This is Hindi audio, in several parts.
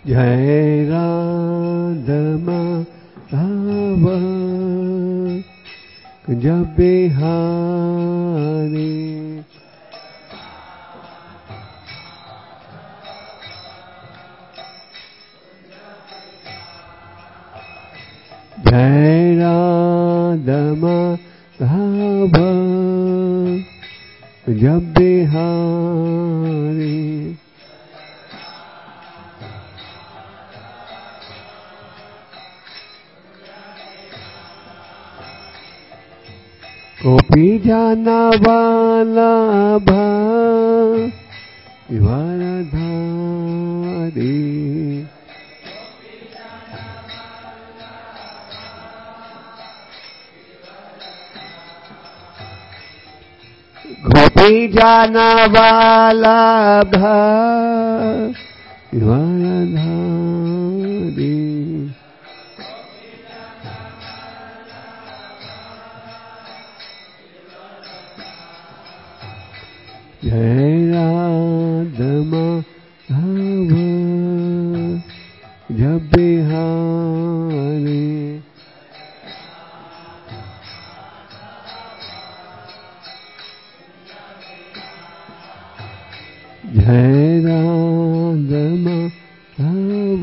जय राधा माधव जब बिहारी जय राधा माधव जब बिहारी गोपी जाना वाला वरधारी गोपी जाना वाला वरधारी जय राधा माधव जब बिहारी जय राधा माधव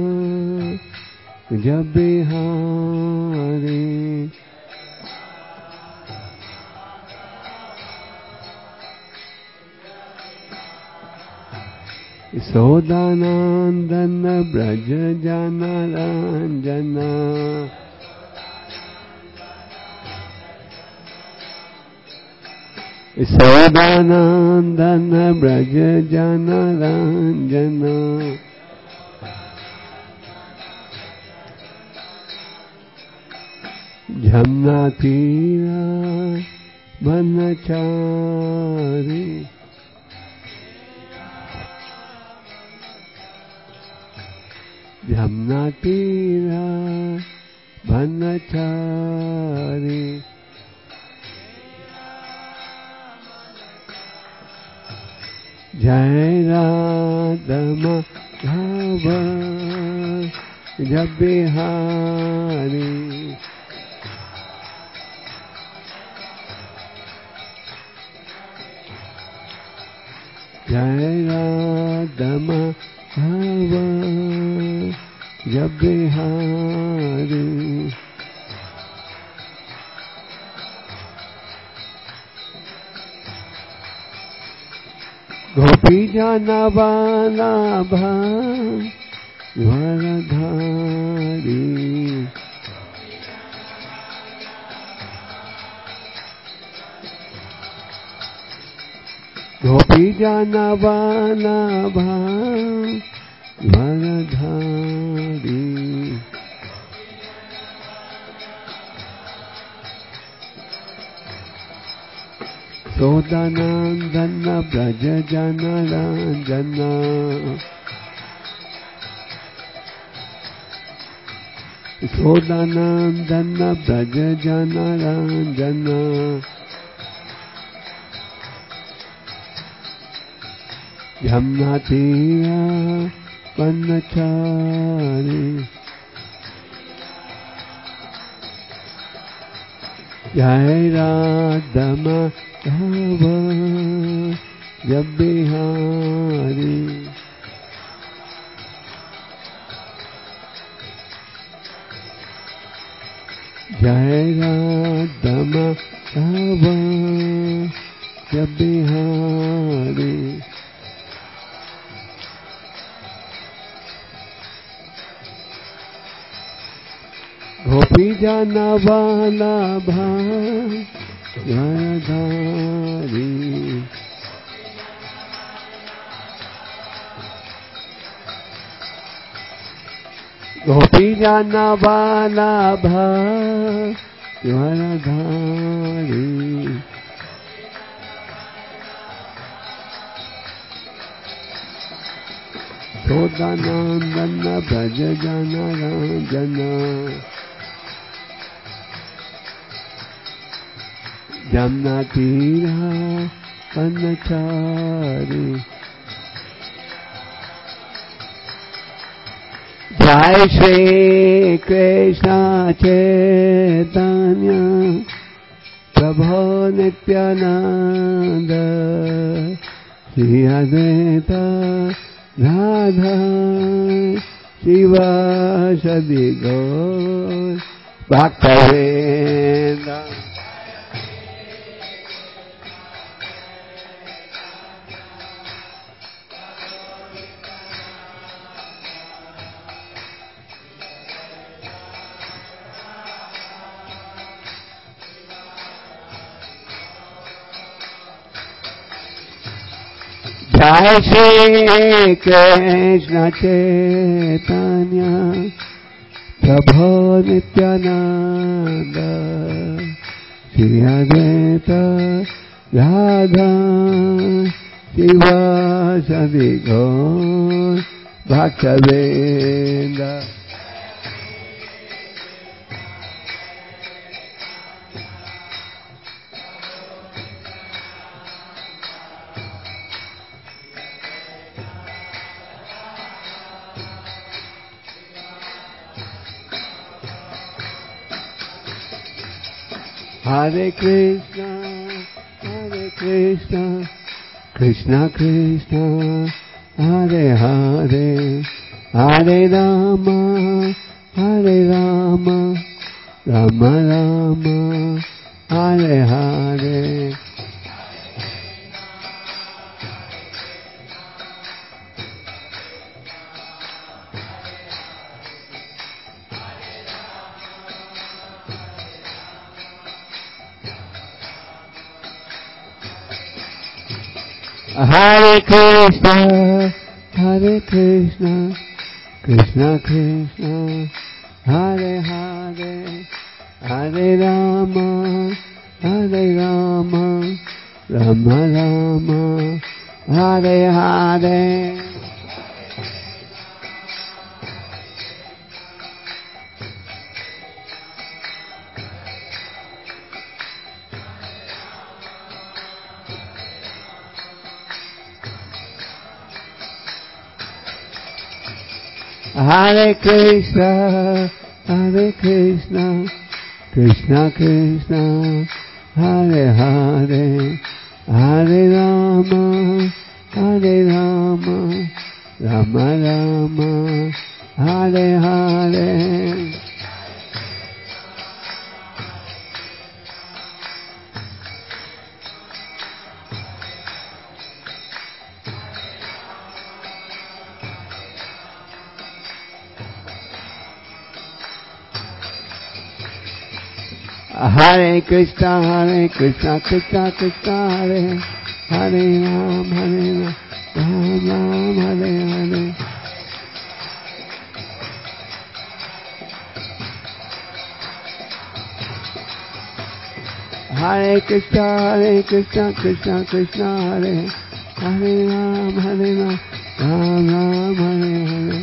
जब बिहारी यशोदानंदन ब्रज जन रंजन यशोदानंदन ब्रज जन रंजन जमुना तीरा बनचारी जमुना तीरा बनचारी जय राधा माधव जब बिहारी जय राधा माधव जब बिहारी गोपी जाना वाला वरधारी गोपी जाना वाला वरधारी यशोदानंदन ब्रज जन रंजन यशोदानंदन ब्रज जन रंजन यमुना तीरा बनचारी। जय राधा माधव जब बिहारी। जय राधा माधव जब बिहारी। गोपी जाना वाला भाधारी। गोपी जाना वाला भाधारी। यशोदानंदन ब्रज जन रंजन। जमुना तीरा बनचारी। Jai Shri Krishna Chaitanya Prabhu Nityananda Shri Advaita Radha Shiva Sadi Gaur Bhakta-vrinda. Jai Shri Krishna Chaitanya Prabhu Nityananda Shri Advaita Radha Shiva Sadi Gaur Bhakta-vrinda. Hare Krishna, Krishna Krishna, Hare Hare, Hare Rama, Rama Rama, Hare Hare. Hare Krishna, Krishna Krishna, Hare Hare, Hare Rama, Rama Rama, Hare Hare. Hare Krishna, Krishna Krishna, Hare Hare, Hare Rama, Rama Rama, Hare Hare. Hare Krishna, Krishna Krishna, Hare Ram, Ram Hare Hare. Hare Krishna, Krishna Krishna, Hare Ram, Ram Hare Hare.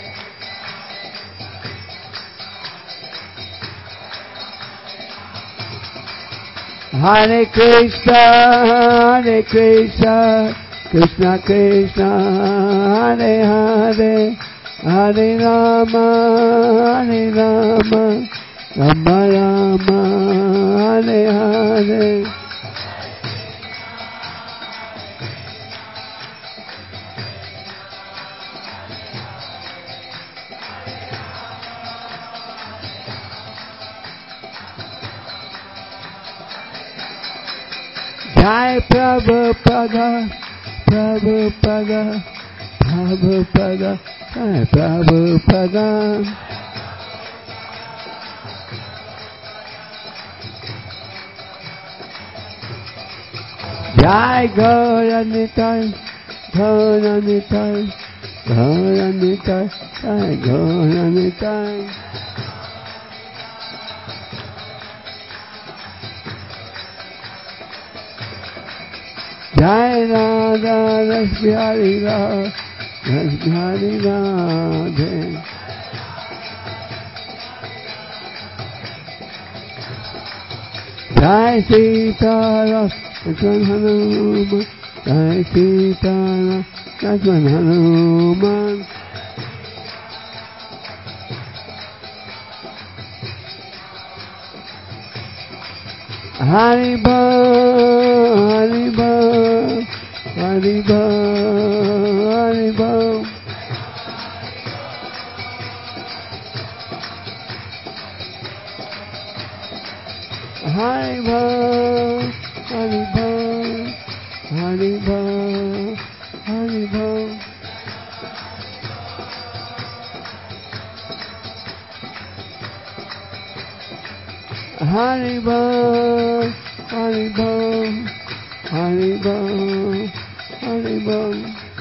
Hare Krishna, Krishna Krishna, Hare Hare, Hare Rama, Rama Rama, Hare Hare. Jai Prabhupada, Jai Prabhupada. Jai Gauranitai, Jai Gauranitai. Jai Radha Rasbihari Radhe. Jai Sitaram Lakshman Hanuman, Jai Sitaram Lakshman Hanuman. Hari Bam, Hari Bam, Hari Bam, Hari Bam. Hari Bam, Hari Bam, Hari Bam, Hari Bam. Hari Bam, Hari Bam, Hari Bam, Hari Bam.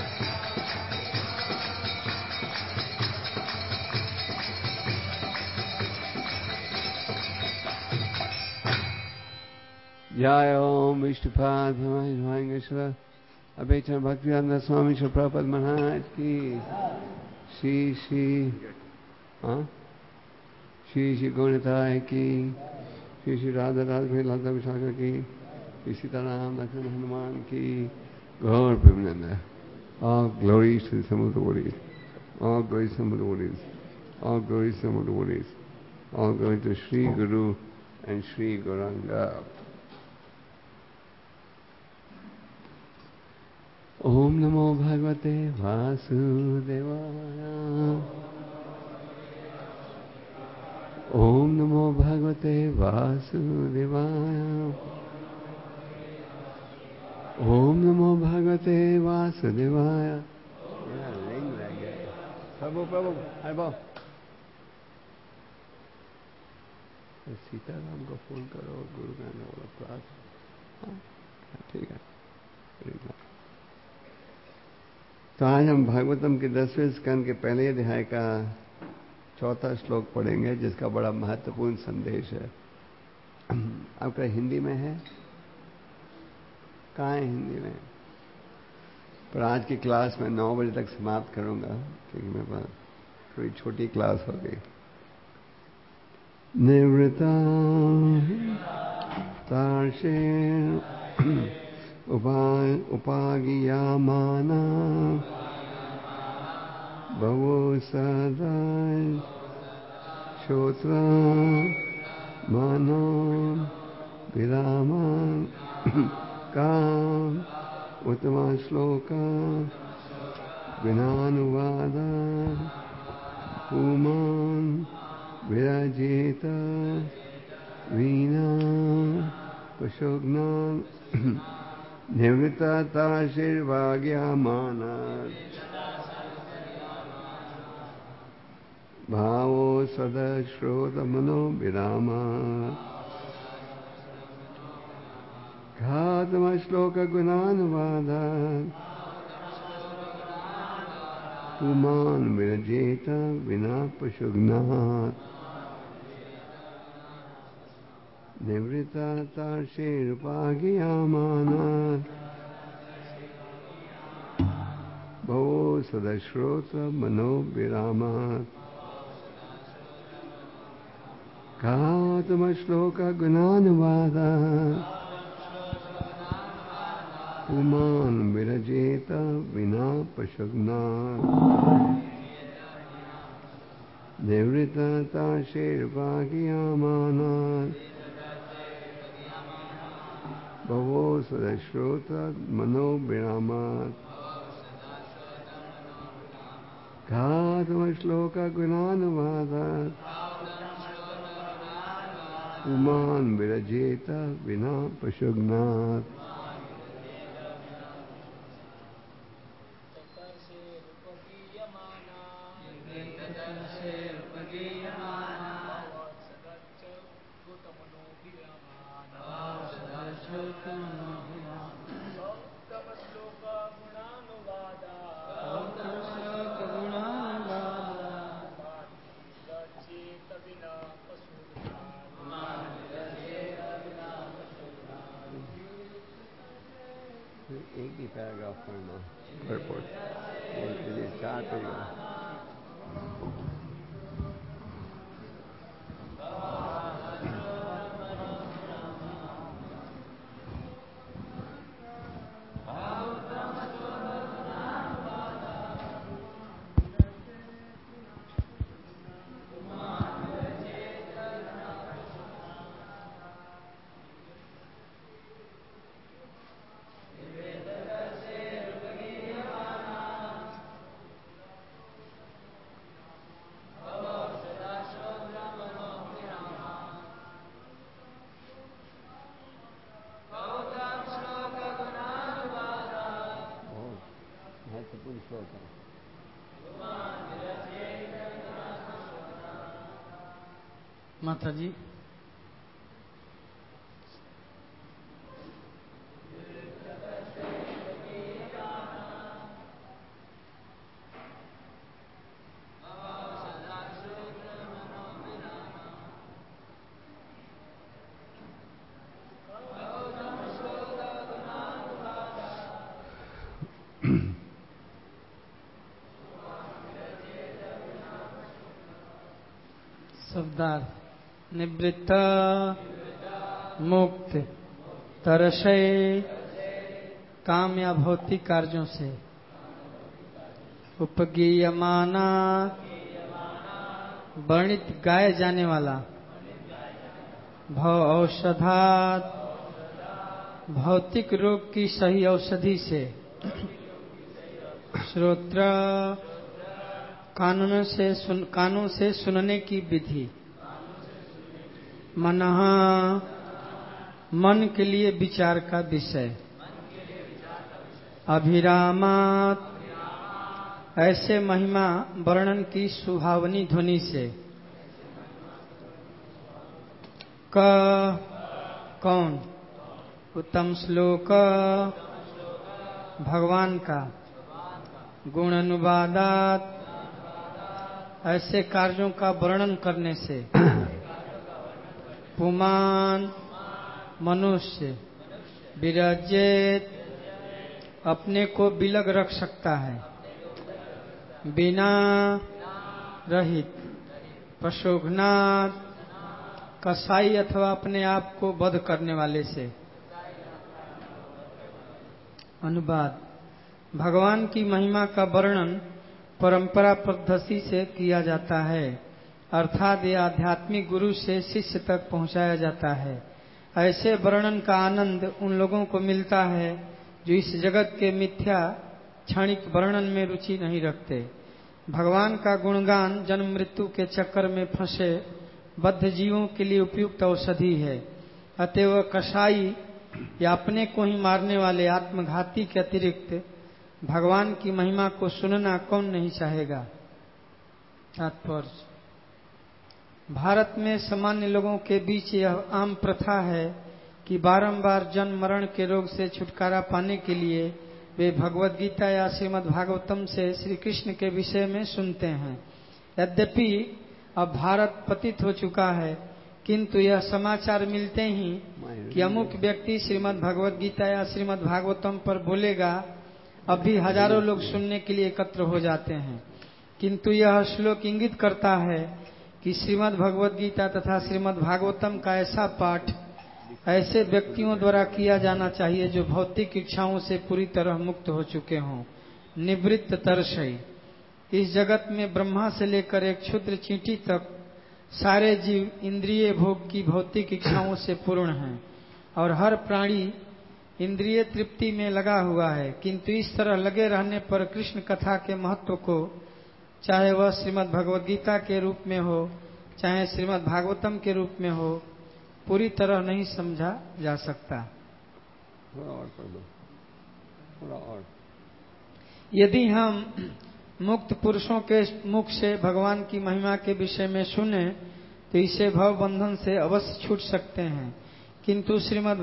Jai Om Vishnupad Bhagavangeshwara Abhaitan Bhaktivedanta Swami Srila Prabhupada Maharaj ki Shri Shri Gauritai ki Shri Shri Radha Radha Lata Vishaka ki Shri Sitaram Lakshmana Hanuman ki Gaur Premananda. All glories to the Samudra devotees. All glories to Samudra devotees. All glories to Samudra devotees. All glory to Shri Guru and Shri Gauranga. Om Namo Bhagavate Vasudevaya. Om Namo Bhagavate Vasudevaya. Om Namo Bhagavate Vasudevaya. Yeah, ring like that. Prabhu, Haribo. Sitaram को फोन करो गुरु का बोलो क्लास. ठीक है. तो आज हम भागवतम के 10वें स्कंद के पहले अध्याय का 4था श्लोक पढ़ेंगे, जिसका बड़ा महत्वपूर्ण संदेश है. आपका हिंदी में है? कहाँ है हिंदी में? पर आज की क्लास मैं 9 बजे तक समाप्त करूंगा, क्योंकि मेरे पास थोड़ी छोटी क्लास हो गई. निवृत्ता तार्षे उपागीयमाना भवो सदा श्रोत्रा मनो विरामान काम उत्तम श्लोका विनानुवादा उमान विराजेत वीणा पशुघ्नान निवृत्ताशीर्भाग्यमाना भावो सदा श्रोतमनो विरामा घातमश्लोक गुणानुवादा पुमान विरजेत विना पशुघ्नात् निवृत्ताशीर्भाग्यमाना भवो सदश्रोत मनो विरामात् घातमश्लोक गुणानुवादा पुमान विरजेत विना पशुघ्नात् निवृत्ताशीर्भाग्यमाना भवो सदश्रोत मनो विरामात् घातमश्लोक गुणानुवादा पुमान विरजेत विना पशुघ्नात् एक ही पैराग्राफ पढ़ना रिपोर्ट ये 4 पैराग्राफ. माता जी, शब्दार्थ निवृत्त मुक्त तरशय काम या भौतिक कार्यों से उपगीयमाना वर्णित गाए जाने वाला भव औषधात भौतिक रोग की सही औषधि से श्रोत्र कानों से सुनने की विधि मनः मन के लिए विचार का विषय अभिरामात ऐसे महिमा वर्णन की सुहावनी ध्वनि से कौन उत्तम श्लोक भगवान का गुण अनुवादात ऐसे कार्यों का वर्णन करने से पुमान मनुष्य विरजेत अपने को बिलग रख सकता है बिना रहित पशोघनाथ कसाई अथवा अपने आप को वध करने वाले से। अनुवाद भगवान की महिमा का वर्णन परंपरा पद्धति से किया जाता है, अर्थात यह आध्यात्मिक गुरु से शिष्य तक पहुंचाया जाता है। ऐसे वर्णन का आनंद उन लोगों को मिलता है जो इस जगत के मिथ्या क्षणिक वर्णन में रुचि नहीं रखते। भगवान का गुणगान जन्म मृत्यु के चक्कर में फंसे बद्ध जीवों के लिए उपयुक्त औषधि है। अतएव कसाई या अपने को ही मारने वाले आत्मघाती के अतिरिक्त भगवान की महिमा को सुनना कौन नहीं चाहेगा। तात्पर्य भारत में सामान्य लोगों के बीच यह आम प्रथा है कि बारंबार जन्म मरण के रोग से छुटकारा पाने के लिए वे भगवद गीता या श्रीमद् भागवतम से श्री कृष्ण के विषय में सुनते हैं। यद्यपि अब भारत पतित हो चुका है, किंतु यह समाचार मिलते ही कि अमुक व्यक्ति श्रीमद् भगवद गीता या श्रीमद् भागवतम पर बोलेगा, अब भी हजारों लोग सुनने के लिए एकत्र हो जाते हैं। किंतु यह श्लोक इंगित करता है कि श्रीमद् भगवद गीता तथा श्रीमद् भागवतम का ऐसा पाठ ऐसे व्यक्तियों द्वारा किया जाना चाहिए जो भौतिक इच्छाओं से पूरी तरह मुक्त हो चुके हों। निवृत्त तरशई इस जगत में ब्रह्मा से लेकर एक क्षुद्र चींटी तक सारे जीव इंद्रिय भोग की भौतिक इच्छाओं से पूर्ण हैं और हर प्राणी इंद्रिय तृप्ति में लगा हुआ है। किंतु इस तरह लगे रहने पर कृष्ण कथा के महत्व को चाहे वह श्रीमद् भगवद गीता के रूप में हो चाहे श्रीमद् भागवतम के रूप में हो पूरी तरह नहीं समझा जा सकता। यदि हम मुक्त पुरुषों के मुख से भगवान की महिमा के विषय में सुने तो इसे भव बंधन से अवश्य छूट सकते हैं। किंतु श्रीमद्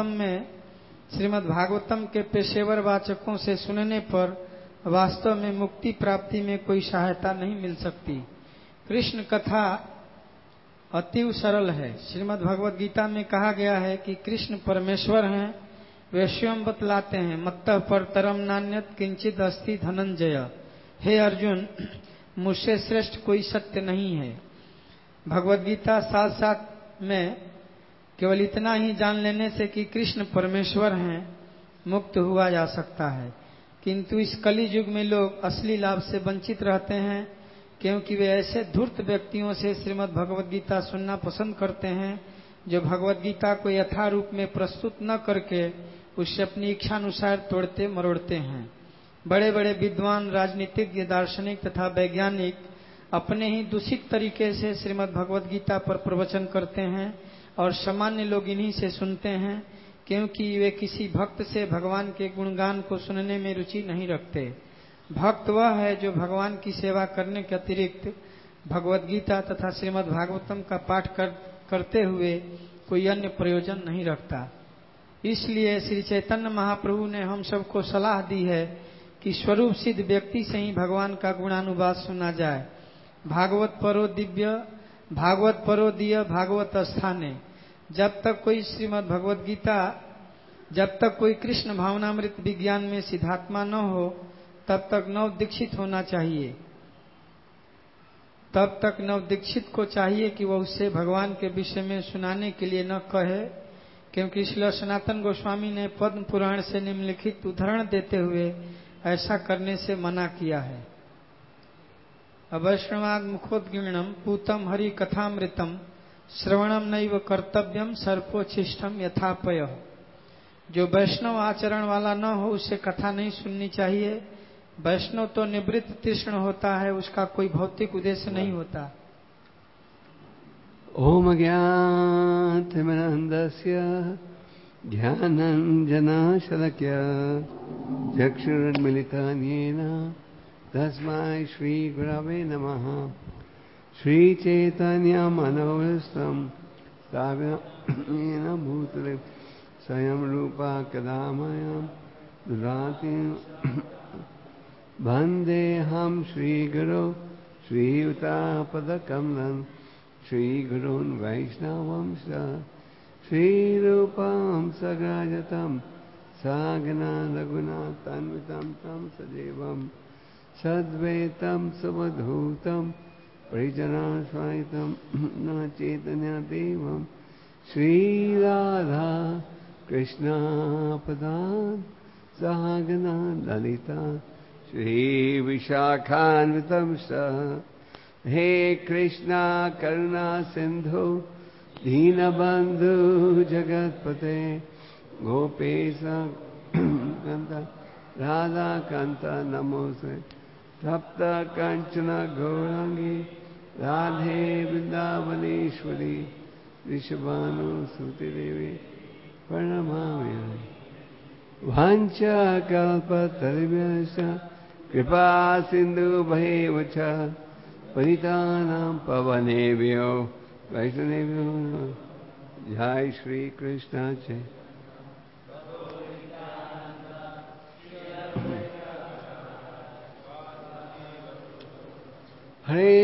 भागवतम के पेशेवर वाचकों से सुनने पर वास्तव में मुक्ति प्राप्ति में कोई सहायता नहीं मिल सकती। कृष्ण कथा अतीव सरल है। श्रीमद् भगवद गीता में कहा गया है कि कृष्ण परमेश्वर हैं, वे स्वयं बतलाते हैं, मत्तः परतरम नान्यत किंचित अस्ति धनंजय। हे अर्जुन, मुझसे श्रेष्ठ कोई सत्य नहीं है। भगवद गीता साथ साथ में केवल इतना ही जान लेने से कि कृष्ण परमेश्वर हैं मुक्त हुआ जा सकता है। किंतु इस कलि युग में लोग असली लाभ से वंचित रहते हैं, क्योंकि वे ऐसे धूर्त व्यक्तियों से श्रीमद् भगवद गीता सुनना पसंद करते हैं जो भगवद गीता को यथारूप में प्रस्तुत न करके उससे अपनी इच्छानुसार तोड़ते मरोड़ते हैं। बड़े बड़े विद्वान, राजनीतिज्ञ, दार्शनिक तथा वैज्ञानिक अपने ही दूषित तरीके से श्रीमद् भगवद गीता पर प्रवचन करते हैं और सामान्य लोग इन्हीं से सुनते हैं, क्योंकि वे किसी भक्त से भगवान के गुणगान को सुनने में रुचि नहीं रखते। भक्त वह है जो भगवान की सेवा करने के अतिरिक्त भगवद गीता तथा श्रीमद् भागवतम का पाठ करते हुए कोई अन्य प्रयोजन नहीं रखता। इसलिए श्री चैतन्य महाप्रभु ने हम सबको सलाह दी है कि स्वरूप सिद्ध व्यक्ति से ही भगवान का गुणानुवाद सुना जाए। भागवत परो दिव्य, भागवत परो दिय, भागवत स्थाने। जब तक कोई श्रीमद् भगवद गीता, जब तक कोई कृष्ण भावनामृत विज्ञान में सिद्धात्मा न हो, तब तक नव दीक्षित होना चाहिए। तब तक नव दीक्षित को चाहिए कि वह उससे भगवान के विषय में सुनाने के लिए न कहे, क्योंकि श्रील सनातन गोस्वामी ने पद्म पुराण से निम्नलिखित उदाहरण देते हुए ऐसा करने से मना किया है। अवैष्णवाद मुखोद्गीर्णम पूतम हरि कथामृतम श्रवणम नैव कर्तव्यम सर्पोच्छिष्टम यथापय। जो वैष्णव आचरण वाला न हो उसे कथा नहीं सुननी चाहिए। वैष्णव तो निवृत्त तृष्ण होता है, उसका कोई भौतिक उद्देश्य नहीं होता। ओम अज्ञानतिमिरन्धस्य ज्ञानाञ्जनशलाकया चक्षुरुन्मीलितं येन तस्मै श्रीगुरवे नमः। श्रीचैतन्यमनोभीष्टं स्थापितं भूतले स्वयं रूपा कदा मह्यं ददाति। वन्देऽहं श्रीगुरो श्रीयुतापदकमलं श्रीगुरून् वैष्णवंश श्रीरूपं सग्राजतं सागना रघुनाथान्वितं तं सजीवं सद्वैतं सुवधूतं परिजनाश्रयितं न चैतन्यदेवं श्रीराधा कृष्णापदान् सागना ललिता श्रीविशाखान्वितं सह। हे कृष्णा करुणा सिंधु दीनबंधु जगतपते गोपेश कांत राधा कांत नमोस्तुते। तप्त कंचन गौरांगी राधे वृंदावनेश्वरी वृषभानुसुते देवी प्रणमामि। वाञ्छाकल्पतरुभ्यश्च कृपा सिन्धुभ्येव च पतितानां पावनेभ्यो वैष्णवेभ्यो नमः। जय श्री कृष्ण जय। हरे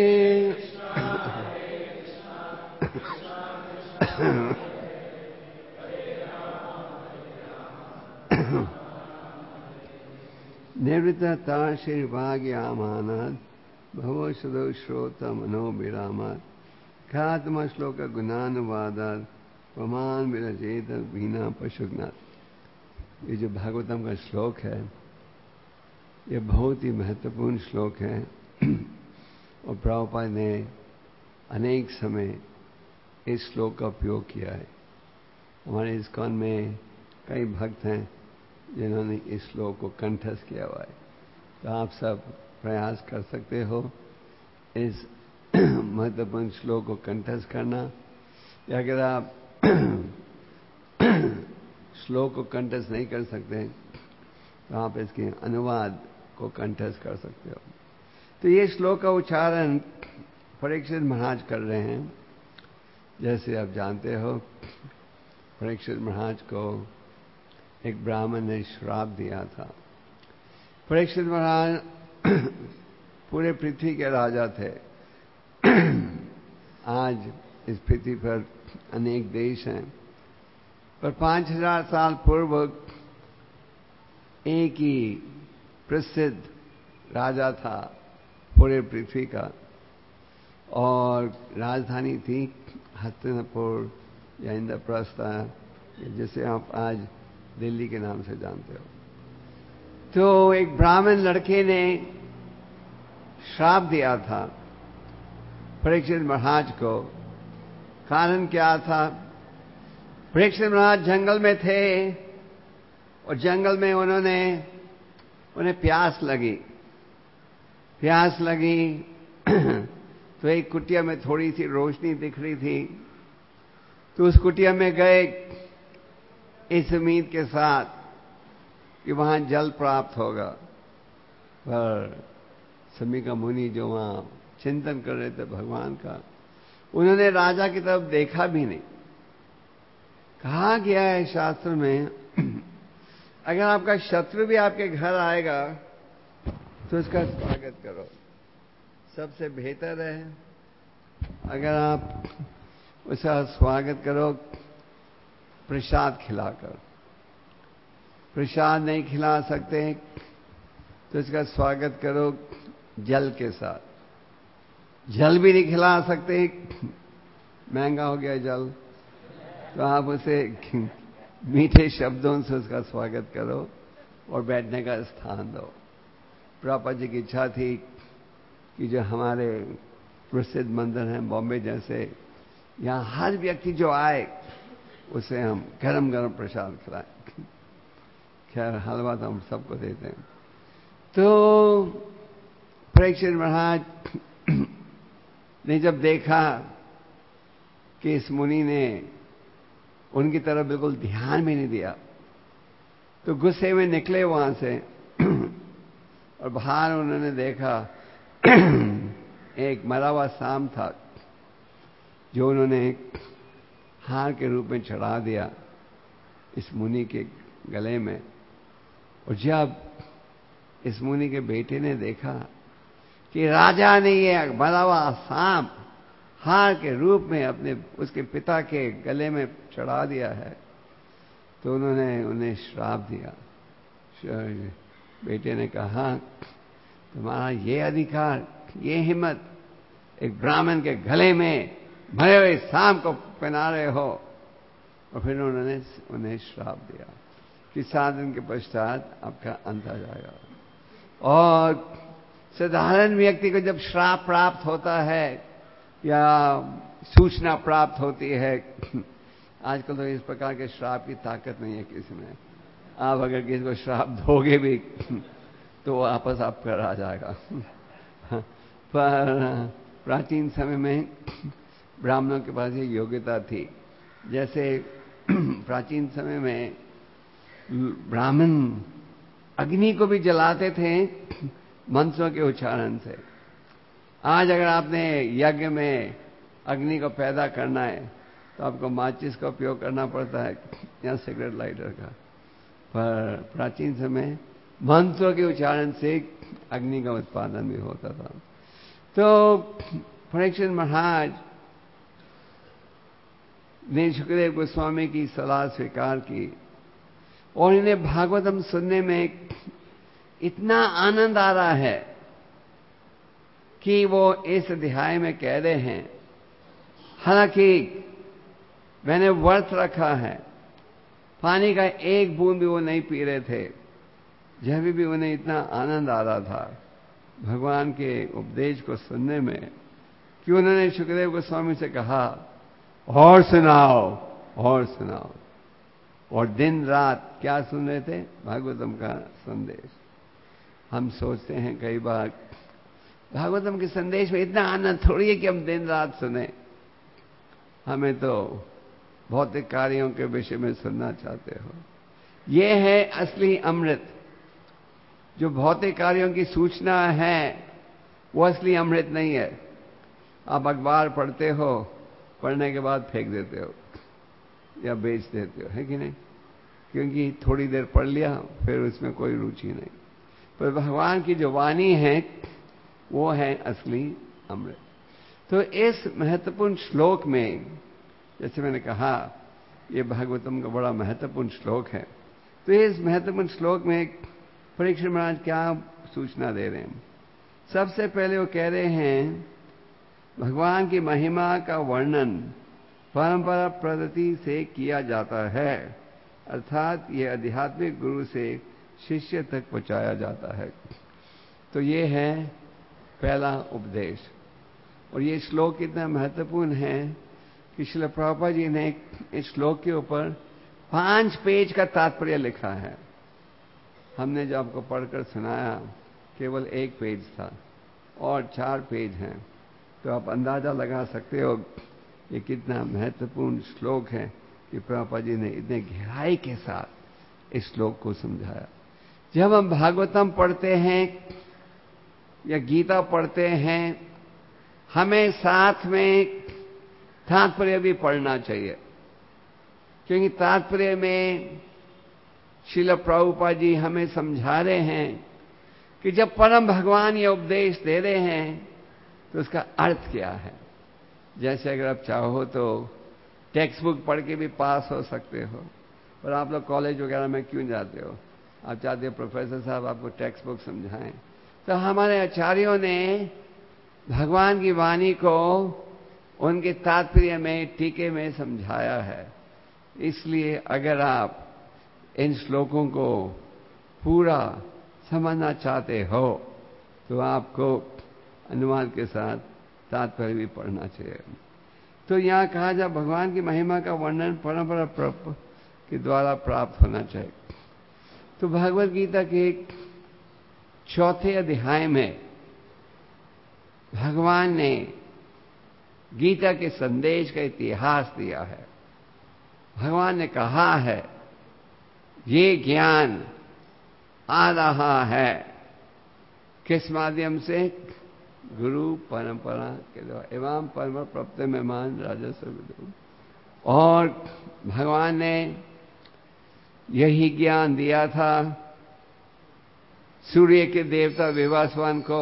निवृत्ता श्रीभाग्यामानात् भवो सदो श्रोत मनोभिरामात् ख्यातम श्लोक गुणानुवादात् प्रमाण विरजेत वीणा पशुघ्नात्। ये जो भागवतम का श्लोक है ये बहुत ही महत्वपूर्ण श्लोक है और प्रभुपाद ने अनेक समय इस श्लोक का उपयोग किया है। हमारे इस्कॉन में कई भक्त हैं जिन्होंने इस श्लोक को कंठस्थ किया हुआ है। तो आप सब प्रयास कर सकते हो इस महत्वपूर्ण श्लोक को कंठस्थ करना, या अगर आप श्लोक को कंठस्थ नहीं कर सकते तो आप इसके अनुवाद को कंठस्थ कर सकते हो। तो ये श्लोक का उच्चारण परीक्षित महाराज कर रहे हैं। जैसे आप जानते हो परीक्षित महाराज को एक ब्राह्मण ने श्राप दिया था। परीक्षित महाराज पूरे पृथ्वी के राजा थे। आज इस पृथ्वी पर अनेक देश हैं, पर 5000 साल पूर्व एक ही प्रसिद्ध राजा था पूरे पृथ्वी का, और राजधानी थी हस्तिनापुर या इंद्रप्रस्थ, जिसे आप आज दिल्ली के नाम से जानते हो। तो एक ब्राह्मण लड़के ने श्राप दिया था परीक्षित महाराज को। कारण क्या था? परीक्षित महाराज जंगल में थे और जंगल में उन्हें प्यास लगी तो एक कुटिया में थोड़ी सी रोशनी दिख रही थी, तो उस कुटिया में गए इस उम्मीद के साथ कि वहां जल प्राप्त होगा। पर समीका मुनि जो वहां चिंतन कर रहे थे भगवान का, उन्होंने राजा की तरफ देखा भी नहीं। कहा गया है शास्त्र में, अगर आपका शत्रु भी आपके घर आएगा तो उसका स्वागत करो। सबसे बेहतर है अगर आप उसका स्वागत करो प्रसाद खिलाकर। प्रसाद नहीं खिला सकते तो इसका स्वागत करो जल के साथ। जल भी नहीं खिला सकते, महंगा हो गया जल, तो आप उसे मीठे शब्दों से उसका स्वागत करो और बैठने का स्थान दो। प्रभुपाद जी की इच्छा थी कि जो हमारे प्रसिद्ध मंदिर हैं बॉम्बे जैसे, यहां हर व्यक्ति जो आए उसे हम गरम गरम प्रसाद खिलाएं। खैर हलवा तो हम सबको देते हैं। तो परीक्षित महाराज ने जब देखा कि इस मुनि ने उनकी तरफ बिल्कुल ध्यान भी नहीं दिया, तो गुस्से में निकले वहां से और बाहर उन्होंने देखा एक मरा हुआ सांप था जो उन्होंने हार के रूप में चढ़ा दिया इस मुनि के गले में। और जब इस मुनि के बेटे ने देखा कि राजा ने ये मरा हुआ सांप हार के रूप में अपने उसके पिता के गले में चढ़ा दिया है, तो उन्होंने उन्हें श्राप दिया। बेटे ने कहा, तुम्हारा ये अधिकार, ये हिम्मत, एक ब्राह्मण के गले में मरे हुए सांप को पहना रहे हो। और फिर उन्होंने उन्हें श्राप दिया कि 7 दिन के पश्चात आपका अंत आ जाएगा। और साधारण व्यक्ति को जब श्राप प्राप्त होता है या सूचना प्राप्त होती है, आजकल तो इस प्रकार के श्राप की ताकत नहीं है किसी में। आप अगर किसी को श्राप दोगे भी तो वापस आप पर आ जाएगा। पर प्राचीन समय में ब्राह्मणों के पास ये योग्यता थी। जैसे प्राचीन समय में ब्राह्मण अग्नि को भी जलाते थे मंत्रों के उच्चारण से। आज अगर आपने यज्ञ में अग्नि को पैदा करना है तो आपको माचिस का उपयोग करना पड़ता है या सिगरेट लाइटर का। पर प्राचीन समय मंत्रों के उच्चारण से अग्नि का उत्पादन भी होता था। तो परीक्षित महाराज ने सुखदेव गोस्वामी की सलाह स्वीकार की और इन्हें भागवतम सुनने में इतना आनंद आ रहा है कि वो इस अध्याय में कह रहे हैं, हालांकि मैंने व्रत रखा है, पानी का एक बूंद भी वो नहीं पी रहे थे, जब भी उन्हें इतना आनंद आ रहा था भगवान के उपदेश को सुनने में कि उन्होंने सुखदेव गोस्वामी से कहा, और सुनाओ और सुनाओ। और दिन रात क्या सुन रहे थे? भागवतम का संदेश। हम सोचते हैं कई बार भागवतम के संदेश में इतना आनंद थोड़ी है कि हम दिन रात सुने। हमें तो भौतिक कार्यों के विषय में सुनना चाहते हो। ये है असली अमृत। जो भौतिक कार्यों की सूचना है वो असली अमृत नहीं है। आप अखबार पढ़ते हो, पढ़ने के बाद फेंक देते हो या बेच देते हो, है कि नहीं? क्योंकि थोड़ी देर पढ़ लिया फिर उसमें कोई रुचि नहीं। पर भगवान की जो वाणी है वो है असली अमृत। तो इस महत्वपूर्ण श्लोक में, जैसे मैंने कहा, ये भागवतम का बड़ा महत्वपूर्ण श्लोक है। तो इस महत्वपूर्ण श्लोक में परीक्षित महाराज क्या सूचना दे रहे हैं? सबसे पहले वो कह रहे हैं भगवान की महिमा का वर्णन परंपरा पद्धति से किया जाता है, अर्थात ये आध्यात्मिक गुरु से शिष्य तक पहुंचाया जाता है। तो ये है पहला उपदेश। और ये श्लोक इतना महत्वपूर्ण है कि श्रील प्रभुपाद जी ने इस श्लोक के ऊपर 5 पेज का तात्पर्य लिखा है। हमने जो आपको पढ़कर सुनाया केवल 1 पेज था और 4 पेज हैं। तो आप अंदाजा लगा सकते हो ये कितना महत्वपूर्ण श्लोक है कि प्रभुपाद जी ने इतने गहराई के साथ इस श्लोक को समझाया। जब हम भागवतम पढ़ते हैं या गीता पढ़ते हैं, हमें साथ में तात्पर्य भी पढ़ना चाहिए, क्योंकि तात्पर्य में श्रील प्रभुपाद जी हमें समझा रहे हैं कि जब परम भगवान ये उपदेश दे रहे हैं तो उसका अर्थ क्या है। जैसे अगर आप चाहो तो टेक्स्ट बुक पढ़ के भी पास हो सकते हो, और आप लोग कॉलेज वगैरह में क्यों जाते हो, आप चाहते हो प्रोफेसर साहब आपको टेक्स्ट बुक समझाएं। तो हमारे आचार्यों ने भगवान की वाणी को उनके तात्पर्य में, टीके में समझाया है। इसलिए अगर आप इन श्लोकों को पूरा समझना चाहते हो तो आपको अनुवाद के साथ तात्पर्य भी पढ़ना चाहिए। तो यहां कहा जा भगवान की महिमा का वर्णन परंपरा के द्वारा प्राप्त होना चाहिए। तो भगवत गीता के 4 अध्याय में भगवान ने गीता के संदेश का इतिहास दिया है। भगवान ने कहा है ये ज्ञान आ रहा है किस माध्यम से, गुरु परंपरा के द्वारा। एवं परम प्राप्त मेहमान राजस्व विदु। और भगवान ने यही ज्ञान दिया था सूर्य के देवता विवासवान को।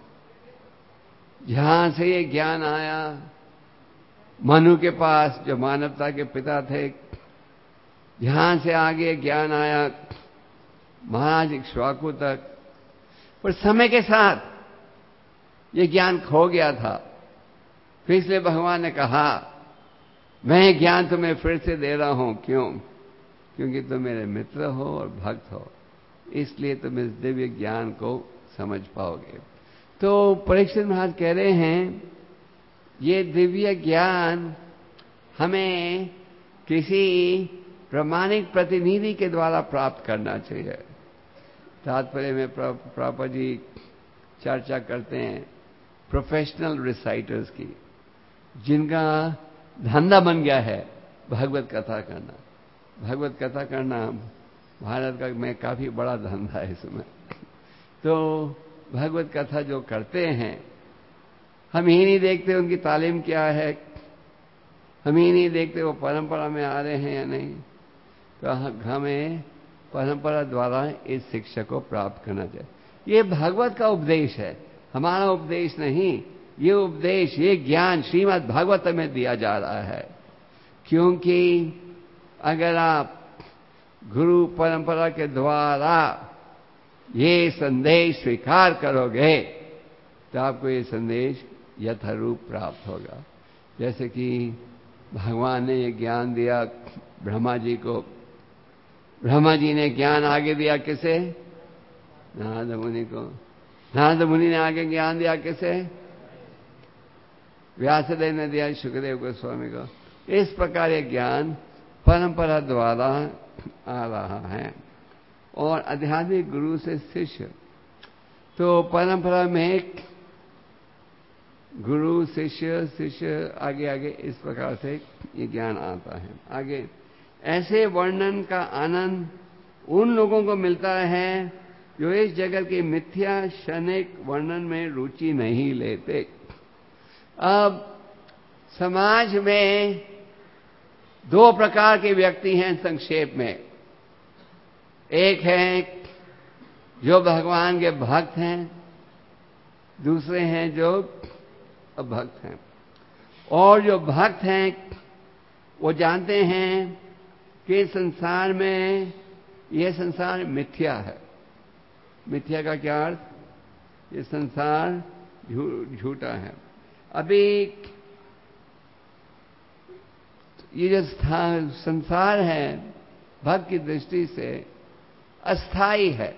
जहां से ये ज्ञान आया मनु के पास, जो मानवता के पिता थे, जहां से आगे ज्ञान आया महाराज इक्ष्वाकु तक। पर समय के साथ ये ज्ञान खो गया था। फिर इसलिए भगवान ने कहा मैं ज्ञान तुम्हें फिर से दे रहा हूं। क्यों? क्योंकि तुम मेरे मित्र हो और भक्त हो, इसलिए तुम इस दिव्य ज्ञान को समझ पाओगे। तो परीक्षित महाराज कह रहे हैं ये दिव्य ज्ञान हमें किसी प्रामाणिक प्रतिनिधि के द्वारा प्राप्त करना चाहिए। तात्पर्य में प्रभुपाद जी चर्चा करते हैं प्रोफेशनल रिसाइटर्स की, जिनका धंधा बन गया है भगवत कथा करना। भगवत कथा करना भारत का में काफी बड़ा धंधा है इसमें। तो भगवत कथा जो करते हैं, हम ही नहीं देखते उनकी तालीम क्या है, हम ही नहीं देखते वो परंपरा में आ रहे हैं या नहीं। तो हमें परंपरा द्वारा इस शिक्षा को प्राप्त करना चाहिए। ये भगवत का उपदेश है, हमारा उपदेश नहीं। ये उपदेश, ये ज्ञान श्रीमद् भागवत में दिया जा रहा है। क्योंकि अगर आप गुरु परंपरा के द्वारा ये संदेश स्वीकार करोगे तो आपको ये संदेश यथारूप प्राप्त होगा। जैसे कि भगवान ने ये ज्ञान दिया ब्रह्मा जी को। ब्रह्मा जी ने ज्ञान आगे दिया किसे? नारद मुनि को। नारद मुनि ने आगे ज्ञान दिया किसे? व्यासदेव ने दिया सुखदेव गोस्वामी को। इस प्रकार ये ज्ञान परंपरा द्वारा आ रहा है। और आध्यात्मिक गुरु से शिष्य, तो परंपरा में गुरु शिष्य, शिष्य आगे आगे इस प्रकार से ये ज्ञान आता है। आगे ऐसे वर्णन का आनंद उन लोगों को मिलता है जो इस जगत के मिथ्या क्षणिक वर्णन में रुचि नहीं लेते। अब समाज में 2 प्रकार के व्यक्ति हैं संक्षेप में। एक है जो भगवान के भक्त हैं, दूसरे हैं जो अभक्त हैं। और जो भक्त हैं वो जानते हैं कि संसार में यह संसार मिथ्या है। मिथ्या का क्या अर्थ? ये संसार झूठा है। अभी ये जो संसार है भक्त की दृष्टि से अस्थाई है।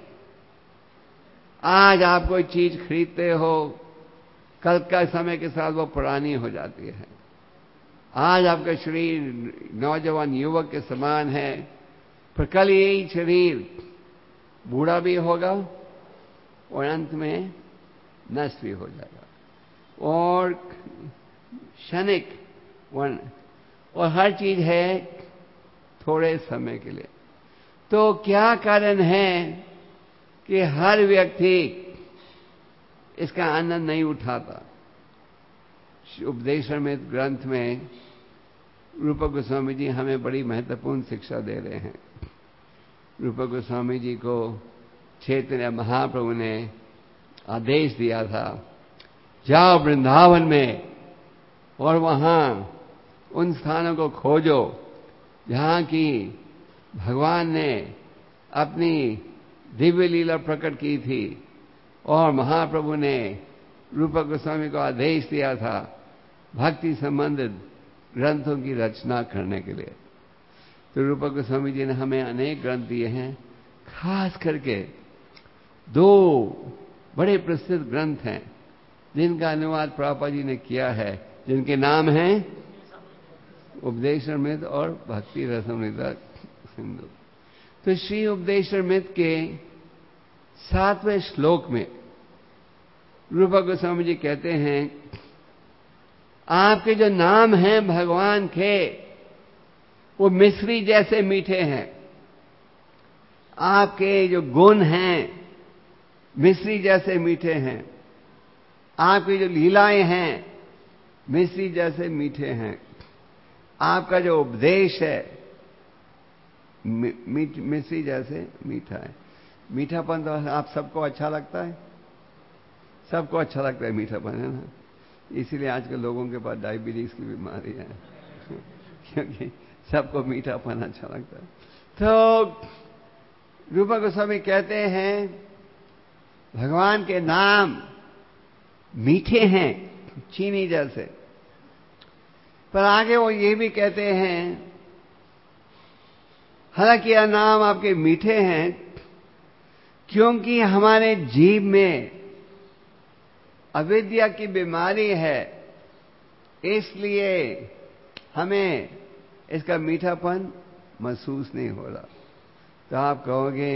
आज आप कोई चीज खरीदते हो, कल का समय के साथ वो पुरानी हो जाती है। आज आपका शरीर नौजवान युवक के समान है, पर कल यही शरीर बूढ़ा भी होगा और अंत में नष्ट भी हो जाएगा। और क्षणिक वर्ण, और हर चीज है थोड़े समय के लिए। तो क्या कारण है कि हर व्यक्ति इसका आनंद नहीं उठाता। उपदेशामृत ग्रंथ में रूप गोस्वामी जी हमें बड़ी महत्वपूर्ण शिक्षा दे रहे हैं। रूप गोस्वामी जी को चैतन्य महाप्रभु ने आदेश दिया था, जाओ वृंदावन में और वहां उन स्थानों को खोजो जहां की भगवान ने अपनी दिव्य लीला प्रकट की थी और महाप्रभु ने रूप गोस्वामी को आदेश दिया था भक्ति संबंधित ग्रंथों की रचना करने के लिए। तो रूप गोस्वामी जी ने हमें अनेक ग्रंथ दिए हैं। खास करके 2 बड़े प्रसिद्ध ग्रंथ हैं जिनका अनुवाद प्रभुपाद जी ने किया है, जिनके नाम हैं उपदेशामृत और भक्ति रसामृता सिंधु। तो श्री उपदेशामृत के 7वें श्लोक में रूप गोस्वामी जी कहते हैं, आपके जो नाम हैं भगवान के वो मिश्री जैसे मीठे हैं। आपके जो गुण हैं मिश्री जैसे मीठे हैं। आपकी जो लीलाएं हैं मिश्री जैसे मीठे हैं। आपका जो उपदेश है मिश्री जैसे मीठा है। मीठापन तो आप सबको अच्छा लगता है, सबको अच्छा लगता है मीठापन, है ना। इसीलिए आजकल लोगों के पास डायबिटीज की बीमारी है क्योंकि सबको मीठापन अच्छा लगता है। तो रूप गोस्वामी कहते हैं भगवान के नाम मीठे हैं चीनी जैसे। पर आगे वो ये भी कहते हैं, हालांकि यह नाम आपके मीठे हैं क्योंकि हमारे जीव में अविद्या की बीमारी है, इसलिए हमें इसका मीठापन महसूस नहीं हो रहा। तो आप कहोगे,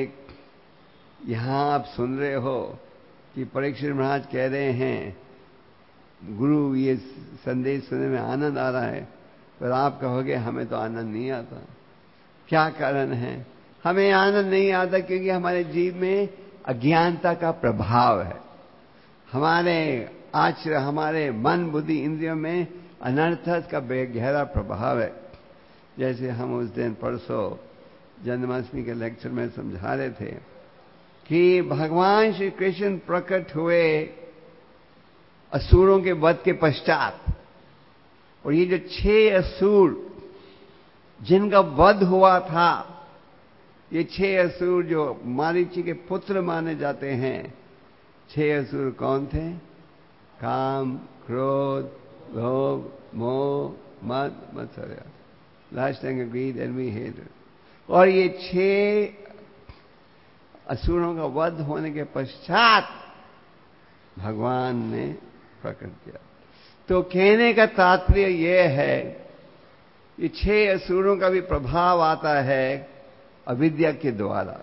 यहां आप सुन रहे हो कि परीक्षित महाराज कह रहे हैं गुरु ये संदेश सुनने में आनंद आ रहा है, पर आप कहोगे हमें तो आनंद नहीं आता। क्या कारण है? हमें आनंद नहीं आता क्योंकि हमारे जीव में अज्ञानता का प्रभाव है। हमारे आचरण, हमारे मन बुद्धि इंद्रियों में अनर्थ का गहरा प्रभाव है। जैसे हम उस दिन परसों जन्माष्टमी के लेक्चर में समझा रहे थे कि भगवान श्री कृष्ण प्रकट हुए असुरों के वध के पश्चात, और ये जो 6 असुर जिनका वध हुआ था, ये 6 असुर जो मारीची के पुत्र माने जाते हैं, 6 असुर कौन थे? काम, क्रोध, लोभ, मोह, मद, मत्सर्य, lust, anger, greed, envy, hatred। और ये 6 असुरों का वध होने के पश्चात भगवान ने प्रकट किया। तो कहने का तात्पर्य यह है, ये 6 असुरों का भी प्रभाव आता है अविद्या के द्वारा,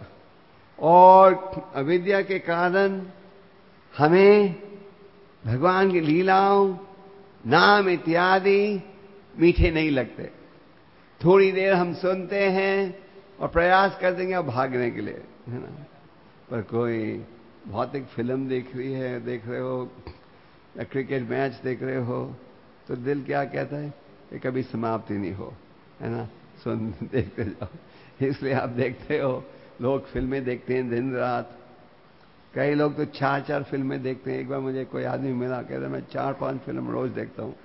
और अविद्या के कारण हमें भगवान की लीलाओं, नाम इत्यादि मीठे नहीं लगते। थोड़ी देर हम सुनते हैं और प्रयास कर देंगे भागने के लिए, है ना। पर कोई भौतिक फिल्म देख रहे हो या क्रिकेट मैच देख रहे हो, तो दिल क्या कहता है कि कभी समाप्ति नहीं हो, है ना, देखते जाओ। इसलिए आप देखते हो लोग फिल्में देखते हैं दिन रात। कई लोग तो 4-4 फिल्में देखते हैं। एक बार मुझे कोई आदमी मिला, कहता मैं 4-5 फिल्म रोज देखता हूं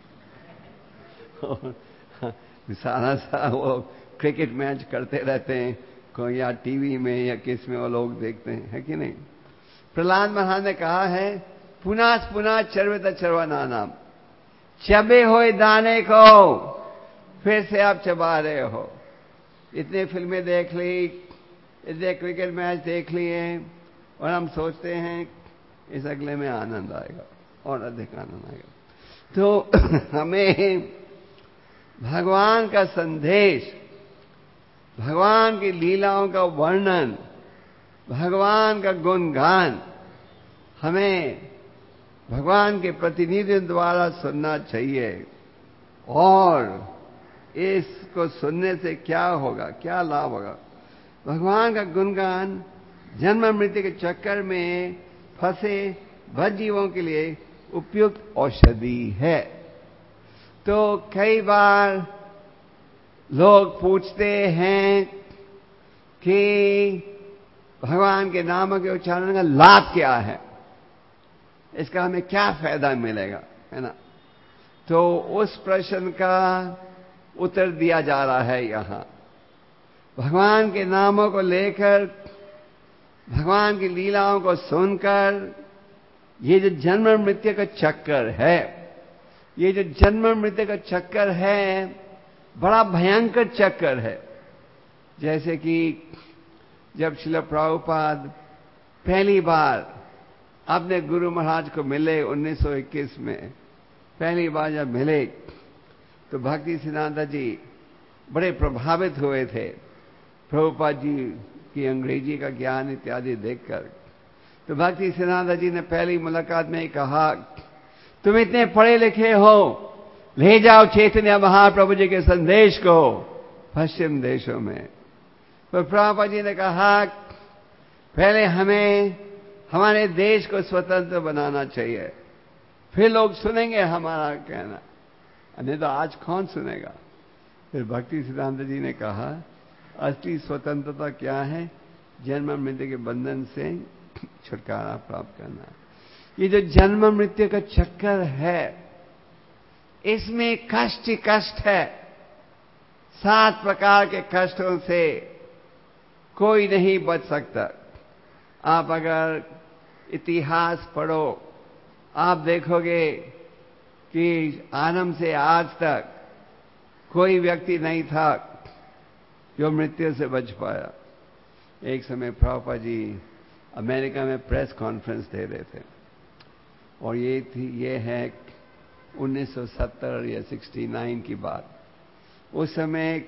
सारा वो क्रिकेट मैच करते रहते हैं, कोई या टीवी में या किस में वो लोग देखते हैं, है कि नहीं। प्रहलाद महाराज ने कहा है, पुनः पुनः चरवत चरवाना नाम, चबे हुए दाने को फिर से आप चबा रहे हो। इतने फिल्में देख ली, इतने क्रिकेट मैच देख लिए, और हम सोचते हैं इस अगले में आनंद आएगा और अधिक आनंद आएगा। तो हमें भगवान का संदेश, भगवान की लीलाओं का वर्णन, भगवान का गुणगान हमें भगवान के प्रतिनिधि द्वारा सुनना चाहिए। और इसको सुनने से क्या होगा, क्या लाभ होगा? भगवान का गुणगान, जन्म मृत्यु के चक्कर में फंसे बद्ध जीवों के लिए उपयुक्त औषधि है। तो कई बार लोग पूछते हैं कि भगवान के नाम के उच्चारण का लाभ क्या है, इसका हमें क्या फायदा मिलेगा, है ना। तो उस प्रश्न का उत्तर दिया जा रहा है यहां। भगवान के नामों को लेकर, भगवान की लीलाओं को सुनकर, ये जो जन्म मृत्यु का चक्कर है, ये जो जन्म मृत्यु का चक्कर है, बड़ा भयंकर चक्कर है। जैसे कि जब श्रील प्रभुपाद पहली बार अपने गुरु महाराज को मिले 1921 में, पहली बार जब मिले तो भक्ति सिद्धांत जी बड़े प्रभावित हुए थे प्रभुपाद जी की अंग्रेजी का ज्ञान इत्यादि देखकर। तो भक्ति सिद्धांत जी ने पहली मुलाकात में ही कहा, तुम इतने पढ़े लिखे हो, ले जाओ चैतन्य महाप्रभु जी के संदेश को पश्चिम देशों में। तो प्रभुपाद जी ने कहा, पहले हमें हमारे देश को स्वतंत्र बनाना चाहिए, फिर लोग सुनेंगे हमारा कहना, नहीं तो आज कौन सुनेगा। फिर भक्ति सिद्धांत जी ने कहा, असली स्वतंत्रता क्या है? जन्म मृत्यु के बंधन से छुटकारा प्राप्त करना। ये जो जन्म मृत्यु का चक्कर है, इसमें कष्ट ही कष्ट है। 7 प्रकार के कष्टों से कोई नहीं बच सकता। आप अगर इतिहास पढ़ो, आप देखोगे कि आरंभ से आज तक कोई व्यक्ति नहीं था जो मृत्यु से बच पाया। एक समय प्रभुपाद जी अमेरिका में प्रेस कॉन्फ्रेंस दे रहे थे, और ये है 1970 या 69 की बात। उस समय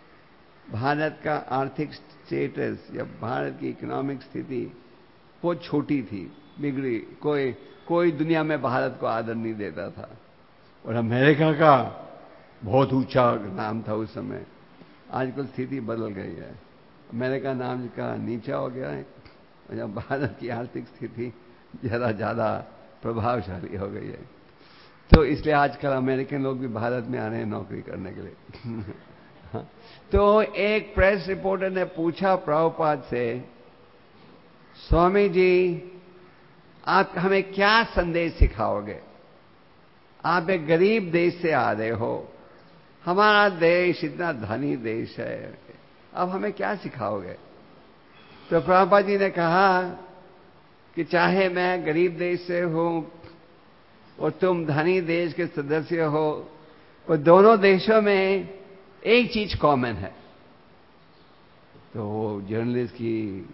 भारत का आर्थिक स्टेटस या भारत की इकोनॉमिक स्थिति बहुत छोटी थी, बिगड़ी। कोई दुनिया में भारत को आदर नहीं देता था, और अमेरिका का बहुत ऊंचा नाम था उस समय। आजकल स्थिति बदल गई है, अमेरिका नाम का नीचा हो गया है, और भारत की आर्थिक स्थिति जरा ज्यादा प्रभावशाली हो गई है। तो इसलिए आजकल अमेरिकन लोग भी भारत में आ रहे हैं नौकरी करने के लिए। तो एक प्रेस रिपोर्टर ने पूछा प्रभुपाद से, स्वामी जी आप हमें क्या संदेश सिखाओगे? आप एक गरीब देश से आ रहे हो, हमारा देश इतना धनी देश है, अब हमें क्या सिखाओगे? तो प्रभुपाद जी ने कहा कि चाहे मैं गरीब देश से हूं और तुम धनी देश के सदस्य हो, और दोनों देशों में एक चीज कॉमन है। तो वो जर्नलिस्ट की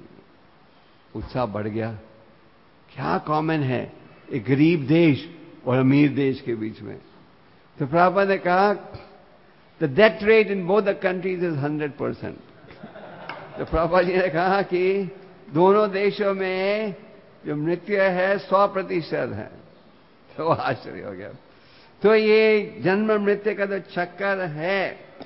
उत्साह बढ़ गया, क्या कॉमन है एक गरीब देश और अमीर देश के बीच में? तो प्रभुपाद ने कहा, the death rate in both the countries is 100%। तो प्रभुपाद जी ने कहा कि दोनों देशों में जो मृत्यु है 100% है। तो आश्चर्य हो गया। तो ये जन्म मृत्यु का जो चक्कर है,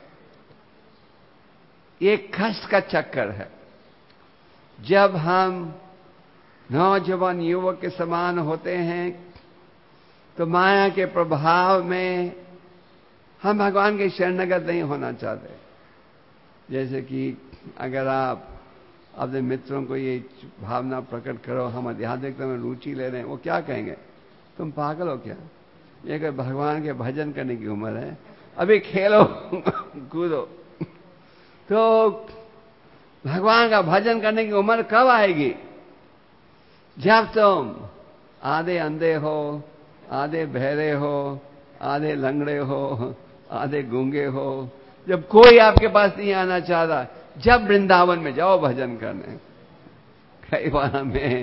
ये कष्ट का चक्कर है। जब हम नौजवान युवक के समान होते हैं तो माया के प्रभाव में हम भगवान के शरणागत नहीं होना चाहते। जैसे कि अगर आप अपने मित्रों को ये भावना प्रकट करो, हम आध्यात्मिकता में रुचि ले रहे हैं, वो क्या कहेंगे? तुम पागल हो क्या? ये कोई भगवान के भजन करने की उम्र है, अभी खेलो कूदो। तो भगवान का भजन करने की उम्र कब आएगी? जब तुम आधे अंधे हो, आधे बहरे हो, आधे लंगड़े हो, आधे गूंगे हो, जब कोई आपके पास नहीं आना चाहता, जब वृंदावन में जाओ भजन करने। कई बार हमें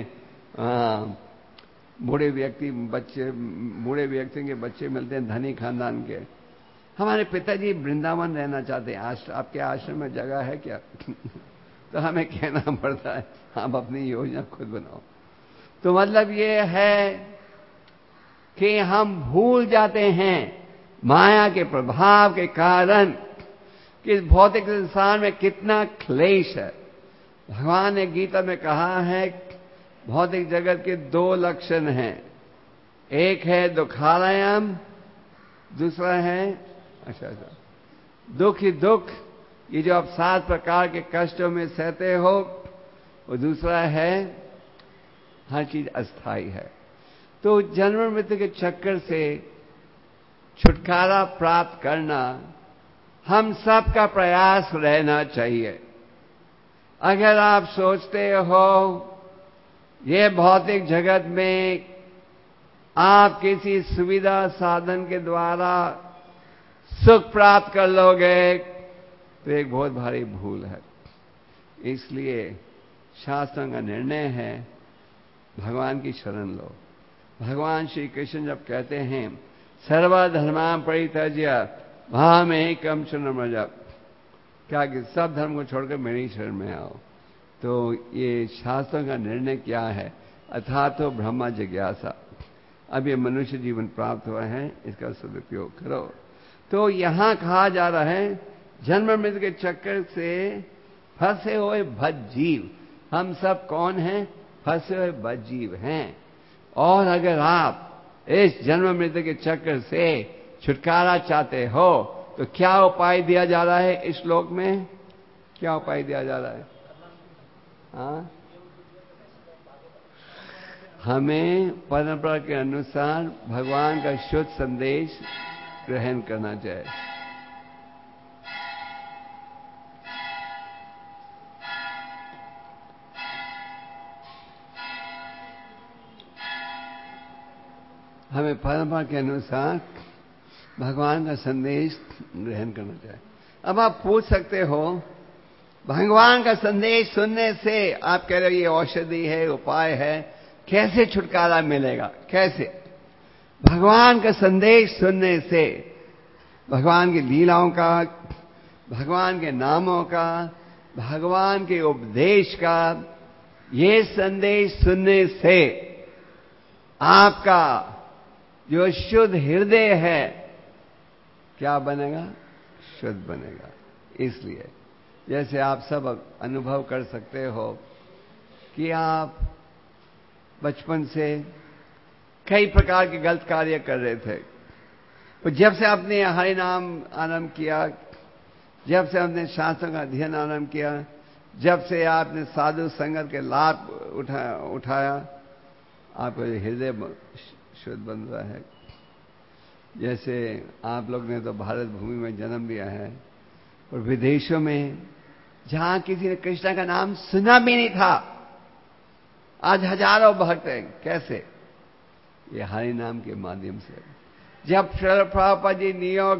बूढ़े व्यक्ति के बच्चे मिलते हैं धनी खानदान के, हमारे पिताजी वृंदावन रहना चाहते हैं, आपके आश्रम में जगह है क्या? तो हमें कहना पड़ता है आप अपनी योजना खुद बनाओ। तो मतलब ये है कि हम भूल जाते हैं माया के प्रभाव के कारण कि इस भौतिक संसार में कितना क्लेश है। भगवान ने गीता में कहा है, भौतिक जगत के दो लक्षण हैं, एक है दुखालयम, दूसरा है दुख ही दुख, ये जो आप 7 प्रकार के कष्टों में सहते हो, और दूसरा है हर चीज अस्थाई है। तो जन्म मृत्यु के चक्कर से छुटकारा प्राप्त करना हम सबका प्रयास रहना चाहिए। अगर आप सोचते हो ये भौतिक जगत में आप किसी सुविधा साधन के द्वारा सुख प्राप्त कर लोगे, तो एक बहुत भारी भूल है। इसलिए शास्त्रों का निर्णय है भगवान की शरण लो। भगवान श्री कृष्ण जब कहते हैं सर्वधर्मान् परित्यज्य मामेकं शरणं व्रज, क्या कि सब धर्म को छोड़कर मेरी शरण में आओ, तो ये शास्त्रों का निर्णय क्या है? अथातो ब्रह्म जिज्ञासा। अब ये मनुष्य जीवन प्राप्त हुआ है, इसका सदुपयोग करो। तो यहां कहा जा रहा है जन्म मृत्यु के चक्कर से फंसे हुए बद्धजीव, हम सब कौन हैं? फंसे हुए बद्धजीव हैं। और अगर आप इस जन्म मृत्यु के चक्कर से छुटकारा चाहते हो, तो क्या उपाय दिया जा रहा है इस श्लोक में? क्या उपाय दिया जा रहा है? हाँ, हमें परंपरा के अनुसार भगवान का शुद्ध संदेश ग्रहण करना चाहिए। हमें परंपरा के अनुसार भगवान का संदेश ग्रहण करना चाहिए। अब आप पूछ सकते हो भगवान का संदेश सुनने से, आप कह रहे हो ये औषधि है, उपाय है, कैसे छुटकारा मिलेगा? कैसे? भगवान का संदेश सुनने से, भगवान की लीलाओं का, भगवान के नामों का, भगवान के उपदेश का, ये संदेश सुनने से आपका जो शुद्ध हृदय है क्या बनेगा? शुद्ध बनेगा। इसलिए जैसे आप सब अनुभव कर सकते हो कि आप बचपन से कई प्रकार के गलत कार्य कर रहे थे, तो जब से आपने हरि नाम आरंभ किया, जब से आपने शास्त्रों का अध्ययन आरंभ किया, जब से आपने साधु संगत के लाभ उठाया, आपका हृदय शुद्ध बन रहा है। जैसे आप लोग ने तो भारत भूमि में जन्म लिया है, और विदेशों में जहां किसी ने कृष्ण का नाम सुना भी नहीं था, आज हजारों भक्त हैं। कैसे? ये हरि नाम के माध्यम से। जब प्रभुपाद जी न्यूयॉर्क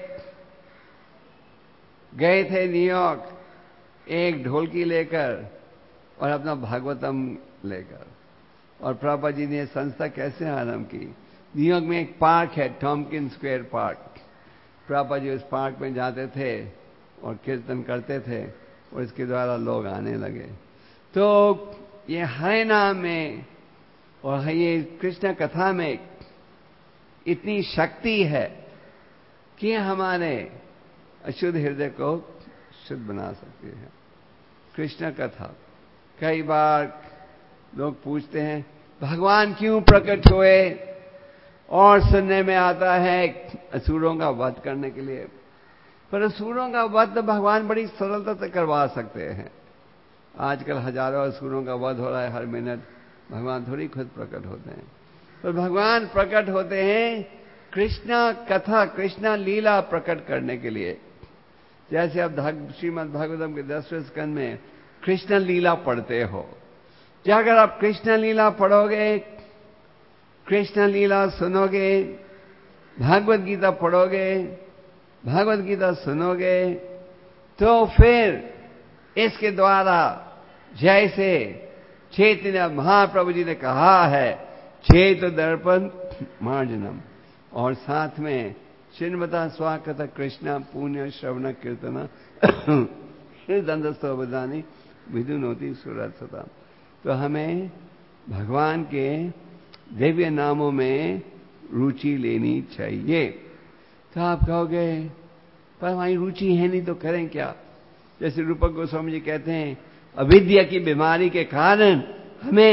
गए थे न्यूयॉर्क, एक ढोलकी लेकर और अपना भागवतम लेकर, और प्रभुपाद जी ने संस्था कैसे आरंभ की? न्यूयॉर्क में एक पार्क है, Tompkins square park. Prabhupad ji उस पार्क में जाते थे और कीर्तन करते थे, और इसके द्वारा लोग आने लगे। तो ये हरि नाम में और ये कृष्ण कथा में इतनी शक्ति है कि हमारे अशुद्ध हृदय को शुद्ध बना सकती है। कृष्ण कथा, कई बार लोग पूछते हैं भगवान क्यों प्रकट हुए, और सुनने में आता है असुरों का वध करने के लिए। पर असुरों का वध तो भगवान बड़ी सरलता से करवा सकते हैं। आजकल हजारों असुरों का वध हो रहा है हर मिनट, भगवान थोड़ी खुद प्रकट होते हैं। पर भगवान प्रकट होते हैं कृष्णा कथा, कृष्णा लीला प्रकट करने के लिए। जैसे आप श्रीमद् भागवतम के 10वें स्कंद में कृष्ण लीला पढ़ते हो, क्या अगर आप कृष्ण लीला पढ़ोगे, कृष्ण लीला सुनोगे, भागवत गीता पढ़ोगे, भागवत गीता सुनोगे, तो फिर इसके द्वारा जैसे चैतन्य महाप्रभु जी ने कहा है चेत दर्पण मार्जनम, और साथ में श्रीमता स्वाकत कृष्ण पुण्य श्रवण कीर्तन हृदंदस्तवदानी विदुनोति सुरत सता। तो हमें भगवान के दिव्य नामों में रुचि लेनी चाहिए। तो आप कहोगे पर हमारी रुचि है नहीं तो करें क्या? जैसे रूपक गोस्वामी जी कहते हैं अविद्या की बीमारी के कारण हमें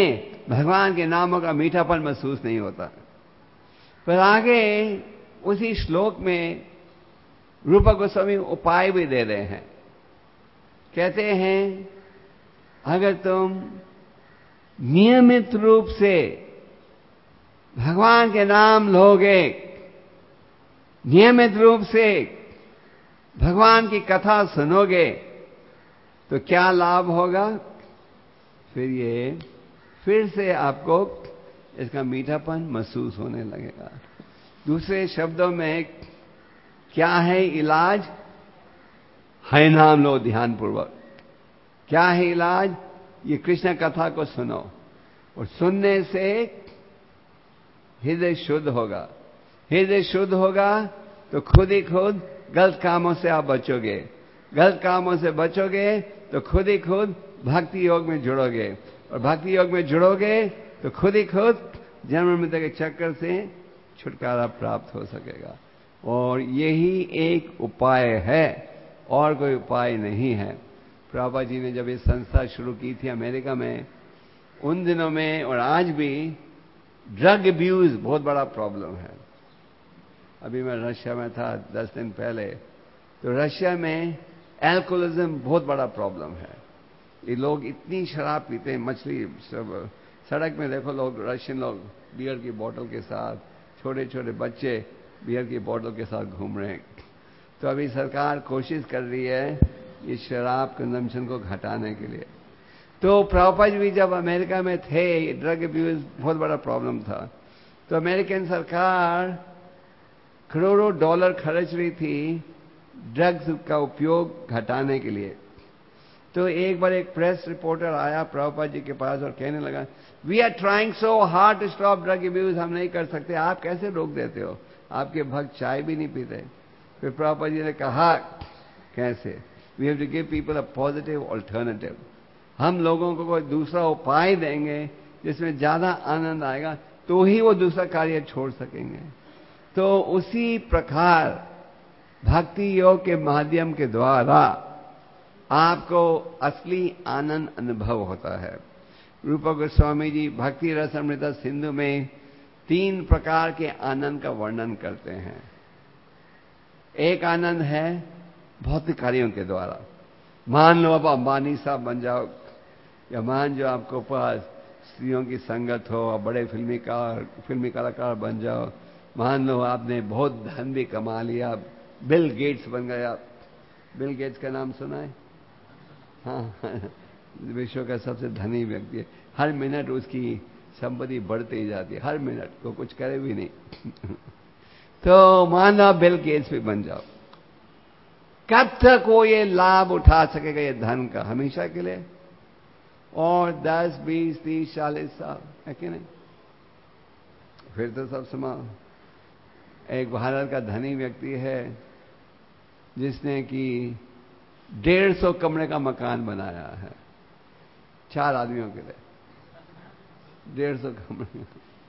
भगवान के नामों का मीठापन महसूस नहीं होता। पर आगे उसी श्लोक में रूप गोस्वामी उपाय भी दे रहे हैं। कहते हैं अगर तुम नियमित रूप से भगवान के नाम लोगे, नियमित रूप से भगवान की कथा सुनोगे, तो क्या लाभ होगा? फिर से आपको इसका मीठापन महसूस होने लगेगा। दूसरे शब्दों में क्या है इलाज? है नाम लो ध्यानपूर्वक। क्या है इलाज? ये कृष्ण कथा को सुनो, और सुनने से हृदय शुद्ध होगा। हृदय शुद्ध होगा तो खुद ही खुद गलत कामों से आप बचोगे। गलत कामों से बचोगे तो खुद ही खुद भक्ति योग में जुड़ोगे, और भक्ति योग में जुड़ोगे तो खुद ही खुद जन्म मृत्यु के चक्कर से छुटकारा प्राप्त हो सकेगा। और यही एक उपाय है, और कोई उपाय नहीं है। प्रभुपाद जी ने जब ये संस्था शुरू की थी अमेरिका में, उन दिनों में और आज भी ड्रग अब्यूज बहुत बड़ा प्रॉब्लम है। अभी मैं रशिया में था 10 दिन पहले, तो रशिया में एल्कोहलिज्म बहुत बड़ा प्रॉब्लम है। ये लोग इतनी शराब पीते हैं, मछली सब सड़क में देखो, लोग रशियन लोग बियर की बोतल के साथ, छोटे छोटे बच्चे बियर की बोतल के साथ घूम रहे हैं। तो अभी सरकार कोशिश कर रही है इस शराब कंजम्पशन को घटाने के लिए। तो प्रभुपाद जी भी जब अमेरिका में थे, ड्रग अब्यूज बहुत बड़ा प्रॉब्लम था, तो अमेरिकन सरकार करोड़ों डॉलर खर्च रही थी ड्रग्स का उपयोग घटाने के लिए। तो एक बार एक प्रेस रिपोर्टर आया प्रभुपाद जी के पास और कहने लगा, we are trying so hard to stop drug abuse, हम नहीं कर सकते, आप कैसे रोक देते हो? आपके भक्त चाय भी नहीं पीते। फिर प्रभुपाद जी ने कहा, कैसे? We have to give people a positive alternative. हम लोगों को कोई दूसरा उपाय देंगे जिसमें ज्यादा आनंद आएगा, तो ही वो दूसरा कार्य छोड़ सकेंगे। तो उसी प्रकार भक्ति योग के माध्यम के द्वारा आपको असली आनंद अनुभव होता है। रूप गोस्वामी जी भक्ति रसामृत सिंधु में 3 प्रकार के आनंद का वर्णन करते हैं। एक आनंद है भौतिक कार्यों के द्वारा। मान लो अब अंबानी साहब बन जाओ, या मान जो आपको पास स्त्रियों की संगत हो, और बड़े फिल्मी कलाकार बन जाओ। मान लो आपने बहुत धन भी कमा लिया, बिल गेट्स बन गए आप। बिल गेट्स का नाम सुना है? हाँ, विश्व का सबसे धनी व्यक्ति है। हर मिनट उसकी संपत्ति बढ़ती ही जाती है, हर मिनट को कुछ करे भी नहीं। तो मान लो बिल गेट्स भी बन जाओ, कब तक वो ये लाभ उठा सकेगा ये धन का? हमेशा के लिए, और 10, 20, 30, 40 साल, है कि नहीं? फिर तो सब समाओ। एक भारत का धनी व्यक्ति है जिसने कि 150 कमरे का मकान बनाया है 4 आदमियों के लिए, 150 कमरे।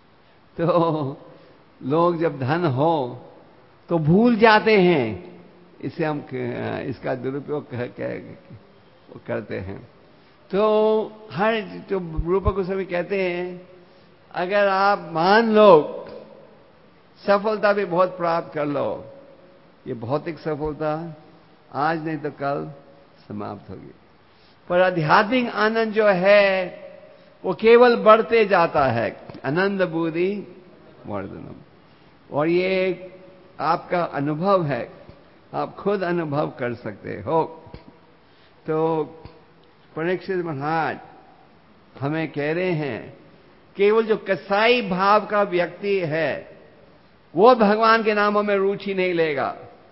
तो लोग जब धन हो तो भूल जाते हैं, इसे हम इसका दुरुपयोग करते हैं। तो हर जो रूप गोस्वामी कहते हैं, अगर आप मान लो सफलता भी बहुत प्राप्त कर लो, ये भौतिक सफलता आज नहीं तो कल समाप्त होगी, पर आध्यात्मिक आनंद जो है वो केवल बढ़ते जाता है। आनंद बुद्धि वर्धनम, और ये आपका अनुभव है, आप खुद अनुभव कर सकते हो। तो परीक्षित महाराज हमें कह रहे हैं, केवल जो कसाई भाव का व्यक्ति है वो भगवान के नामों में रुचि नहीं लेगा।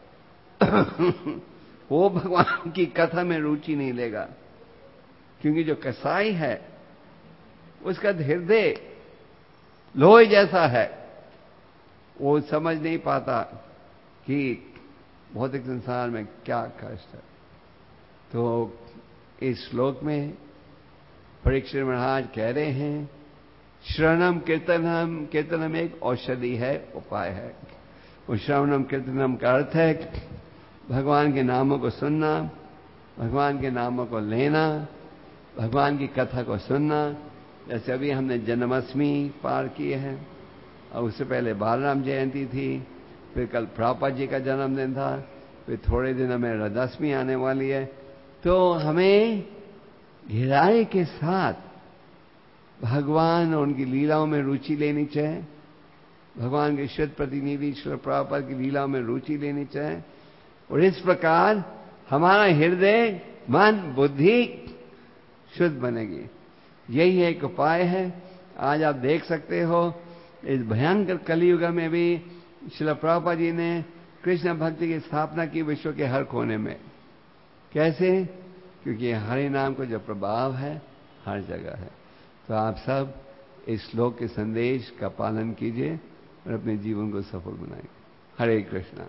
वो भगवान की कथा में रुचि नहीं लेगा, क्योंकि जो कसाई है उसका हृदय लोहे जैसा है, वो समझ नहीं पाता कि भौतिक संसार में क्या कष्ट है। तो इस श्लोक में परीक्षित महाराज कह रहे हैं, श्रवणम कीर्तनम एक औषधि है, उपाय है। और श्रवणम कीर्तनम का अर्थ है भगवान के नामों को सुनना, भगवान के नामों को लेना, भगवान की कथा को सुनना, जैसे अभी हमने जन्माष्टमी पार की है, और उससे पहले बालराम जयंती थी, फिर कल प्रभुपाद जी का जन्मदिन था, फिर थोड़े दिनों में रथाष्टमी आने वाली है। तो हमें गहराई के साथ भगवान और उनकी लीलाओं में रुचि लेनी चाहिए, भगवान के शुद्ध प्रतिनिधि श्री प्रभुपाद की लीलाओं में रुचि लेनी चाहिए, और इस प्रकार हमारा हृदय मन बुद्धि शुद्ध बनेगी। यही एक उपाय है। आज आप देख सकते हो इस भयंकर कलियुग में भी श्रील प्रभुपाद जी ने कृष्ण भक्ति की स्थापना की विश्व के हर कोने में। कैसे? क्योंकि हरि नाम का जो प्रभाव है हर जगह है। तो आप सब इस श्लोक के संदेश का पालन कीजिए और अपने जीवन को सफल बनाइए। हरे कृष्णा।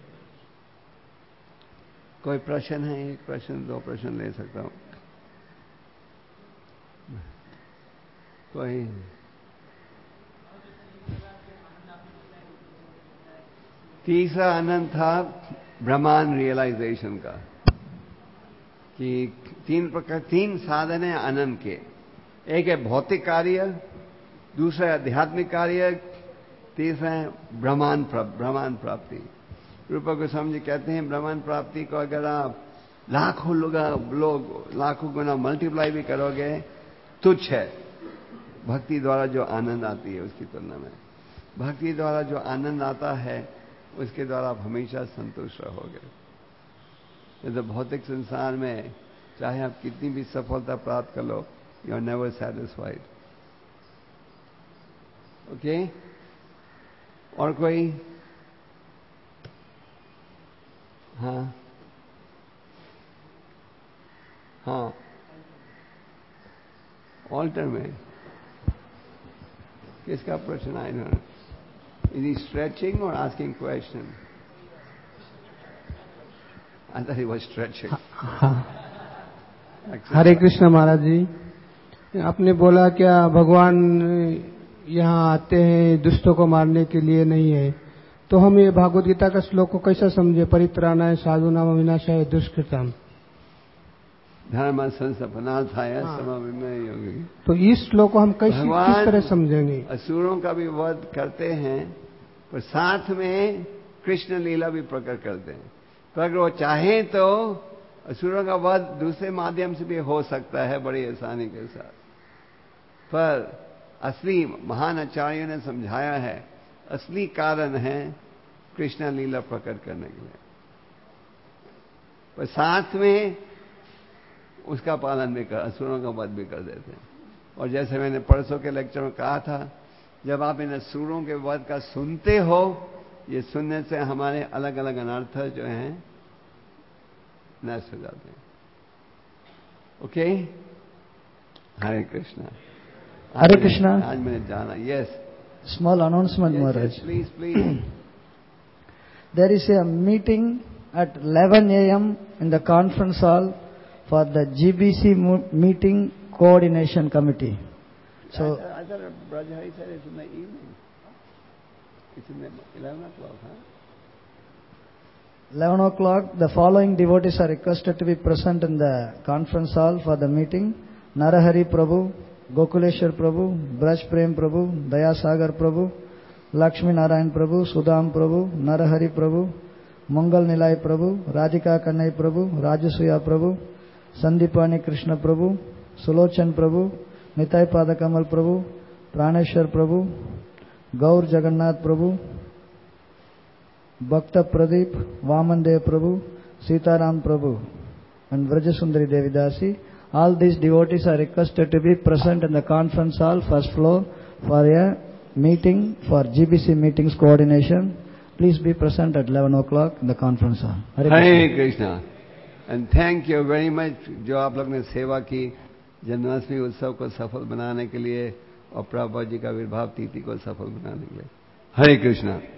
कोई प्रश्न है? एक प्रश्न, दो प्रश्न ले सकता हूं। कोई? तीसरा आनंद था ब्रह्मांड रियलाइजेशन का, कि तीन साधन है आनंद के। एक है भौतिक कार्य, दूसरा है आध्यात्मिक कार्य, तीसरा है ब्रह्मांड प्राप्ति। रूपा गोस्वामी जी कहते हैं ब्रह्मांड प्राप्ति को अगर आप लाखों लोग लाखों गुना मल्टीप्लाई भी करोगे तुच्छ है भक्ति द्वारा जो आनंद आती है उसकी तुलना में। भक्ति द्वारा जो आनंद आता है उसके द्वारा आप हमेशा संतुष्ट रहोगे। तो भौतिक संसार में चाहे आप कितनी भी सफलता प्राप्त कर लो, you are never satisfied. Okay? और कोई? हाँ हाँ, ऑल्टर में किसका प्रश्न आया? Is he stretching or asking question? I thought he was stretching. हरे कृष्ण महाराज जी, आपने बोला क्या भगवान यहाँ आते हैं दुष्टों को मारने के लिए नहीं है, तो हम ये भागवत गीता का श्लोक को कैसा समझे? परित्राणाय साधूनाम विनाशाय दुष्कृतम। धर्म संस्थापनार्थाय समविमय योगी। तो इस श्लोक को हम किस तरह समझेंगे? असुरों का भी वध करते हैं, पर साथ में कृष्ण लीला भी प्रकट करते हैं। तो अगर वो चाहे तो असुरों का वध दूसरे माध्यम से भी हो सकता है बड़ी आसानी के साथ, पर असली महान आचार्यों ने समझाया है असली कारण है कृष्ण लीला प्रकट करने के लिए, पर साथ में उसका पालन भी कर, असुरों का वध भी कर देते हैं। और जैसे मैंने परसों के लेक्चर में कहा था, जब आप इन असुरों के वध का सुनते हो, ये सुनने से हमारे अलग अलग अनर्थ जो हैं नष्ट हो जाते हैं। ओके? हरे कृष्णा। हरे कृष्णा। आज मैंने जाना। Yes, small announcement Maharaj. Please please. There is a meeting at 11 a.m. in the conference hall for the GBC meeting coordination committee. So I thought Brajahari said it's in the evening. It's in the 11 o'clock, huh? 11 o'clock, the following devotees are requested to be present in the conference hall for the meeting: Narahari Prabhu, Gokuleshwar Prabhu, Braj Prem Prabhu, Dayasagar Prabhu, Lakshmi Narayan Prabhu, Sudham Prabhu, Narahari Prabhu, Mangal Nilay Prabhu, Radhika Kannai Prabhu, Rajasuya Prabhu, Sandipani Krishna Prabhu, Sulochan Prabhu, Nitai Padakamal Prabhu, Praneshwar Prabhu, Gaur Jagannath Prabhu, Bhakta Pradeep, Vamandev Prabhu, Sitaram Prabhu, and Vrajasundari Devidasi. All these devotees are requested to be present in the conference hall, first floor, for a meeting for GBC meetings coordination. Please be present at 11 o'clock in the conference hall. Hare Krishna. And thank you very much जो आप लोग ने सेवा की जन्माष्टमी उत्सव को सफल बनाने के लिए और प्रभुपाद जी का आविर्भाव तिथि को सफल बनाने के लिए। हरे कृष्णा।